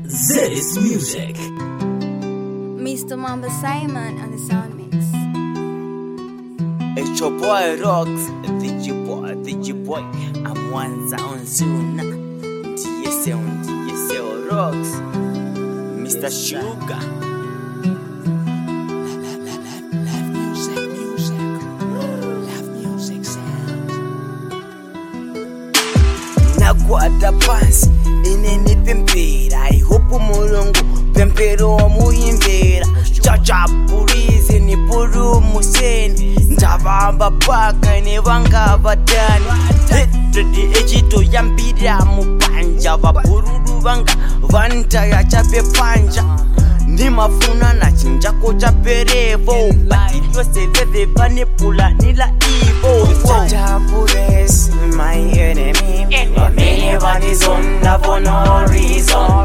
This music. Mr. Mamba Simon on the sound mix. It's your boy Rocks, the boy. I'm one sound soon. DSL Rocks, Mr. Sugar. Nakwata pasi inene pempera ihopo mulungu pempero muyimbera chachapulize ni puru museni ndabamba paka ne vanga vatani hetodi echito yambira mupanja vabururu vanga vanta yachape panja ndimafuna na chinjako chaperevo batiyose veve vanepula nila ivo chachapules my enemy many bodies under for no reason.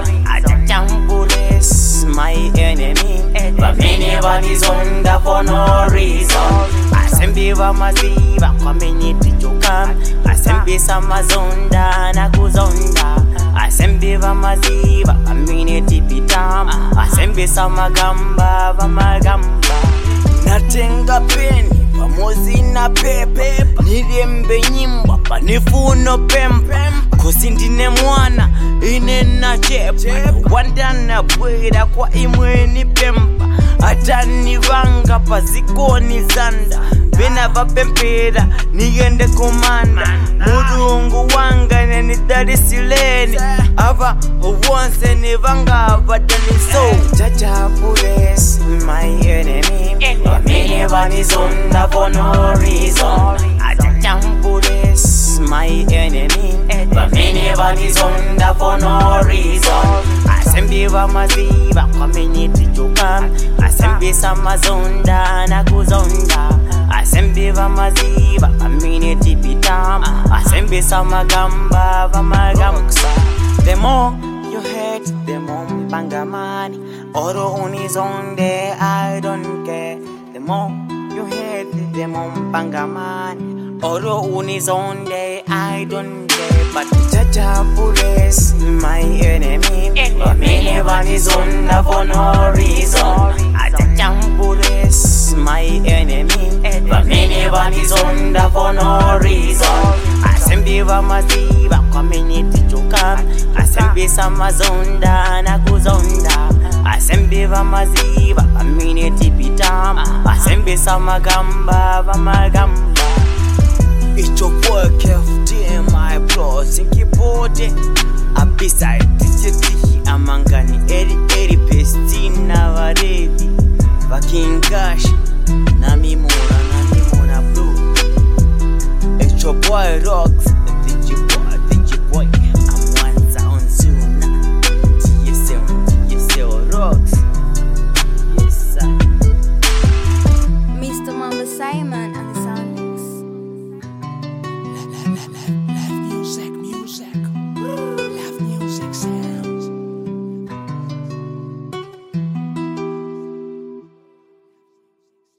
Achachapules my enemy many bodies under for no reason. Asembiva maziva kwa menyiti chokam asembisa mazonda na kuzonda asembiva maziva aminiti pitam asembisa magamba vamagamba natenga peni pamozi na pepe nirembe nyimba panifuno pempa kosi ndine mwana ine na chepa wandana bwera kwa imweni pempa atani vanga pazikoni zanda vena vapempera nigende komanda mulungu wanga nenidarisileni ava wonse ni vanga vadaniso chachapules my enemy many bodies under for no reason. Achachapules my enemy many bodies under for no reason. Asembiva maziva kwa menyiti chokam asembisa mazonda na kuzonda asembiva maziva aminiti pitam asembisa magamba vamagamba. The more you hate, the more pangamani oro unizonde I don't care. The more you hate, the more pangamani oro unizonde I don't care. But chachapules my enemy many bodies under for no reason. Achachapules my enemy many bodies under for no reason. Asembiva maziva kwa menyiti chokam asembisa mazonda na kuzonda asembiva maziva aminiti pitam asembisa magamba vamagamba. It's your boy KFD my bro sinkipote abiside tichetihi amangani eri pestina varevi vakingashi na mimona blue. It's your boy Rocks.